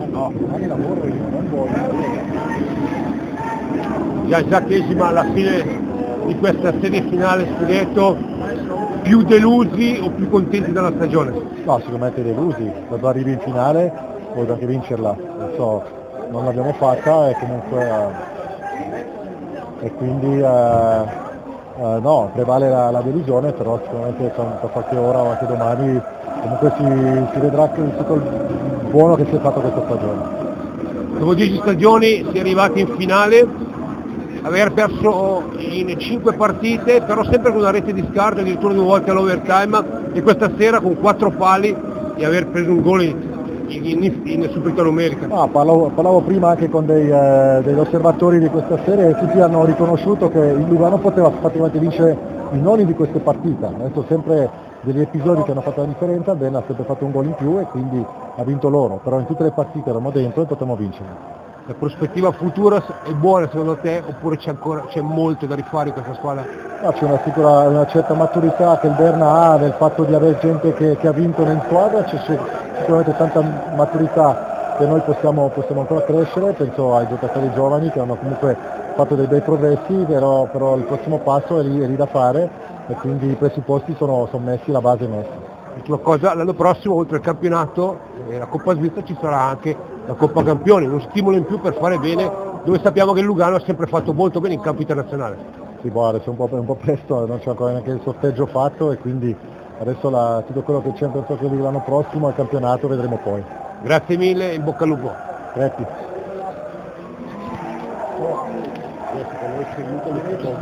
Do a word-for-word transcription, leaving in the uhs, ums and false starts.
No, anche lavoro io, non voglio. Già giattesima alla fine di questa serie finale scudetto, più delusi o più contenti della stagione? No, sicuramente delusi, quando arrivi in finale vuoi anche vincerla, non so, non l'abbiamo fatta e comunque eh, e quindi eh, eh, no, prevale la, la delusione, però sicuramente con da qualche ora o anche domani comunque si, si vedrà che- tutto il buono che si è fatto questa stagione. Dopo dieci stagioni si è arrivati in finale, aver perso in cinque partite, però sempre con una rete di scarto, addirittura due volte all'overtime, e questa sera con quattro pali e aver preso un gol in, in, in, in superiorità numerica. Ah, parlavo, parlavo prima anche con dei, eh, degli osservatori di questa serie e tutti hanno riconosciuto che il Lugano poteva praticamente vincere in ogni di queste partite. Adesso sempre degli episodi che hanno fatto la differenza, Ben ha sempre fatto un gol in più e quindi ha vinto loro, però in tutte le partite eravamo dentro e potevamo vincere. La prospettiva futura è buona secondo te oppure c'è ancora c'è molto da rifare in questa squadra? No, c'è una, sicura, una certa maturità che il Berna ha nel fatto di avere gente che, che ha vinto in squadra, c'è sicuramente tanta maturità che noi possiamo, possiamo ancora crescere, penso ai giocatori giovani che hanno comunque fatto dei bei progressi, però, però il prossimo passo è lì, è lì da fare e quindi i presupposti sono, sono messi, la base è messa. Ultima cosa, l'anno prossimo oltre al campionato e la Coppa Svizzera ci sarà anche la Coppa Campioni, uno stimolo in più per fare bene, dove sappiamo che il Lugano ha sempre fatto molto bene in campo internazionale. Sì, boh, adesso è un po', è un po' presto, non c'è ancora neanche il sorteggio fatto e quindi adesso la, tutto quello che c'è per l'anno prossimo al campionato vedremo poi. Grazie mille, in bocca al lupo. Crepi.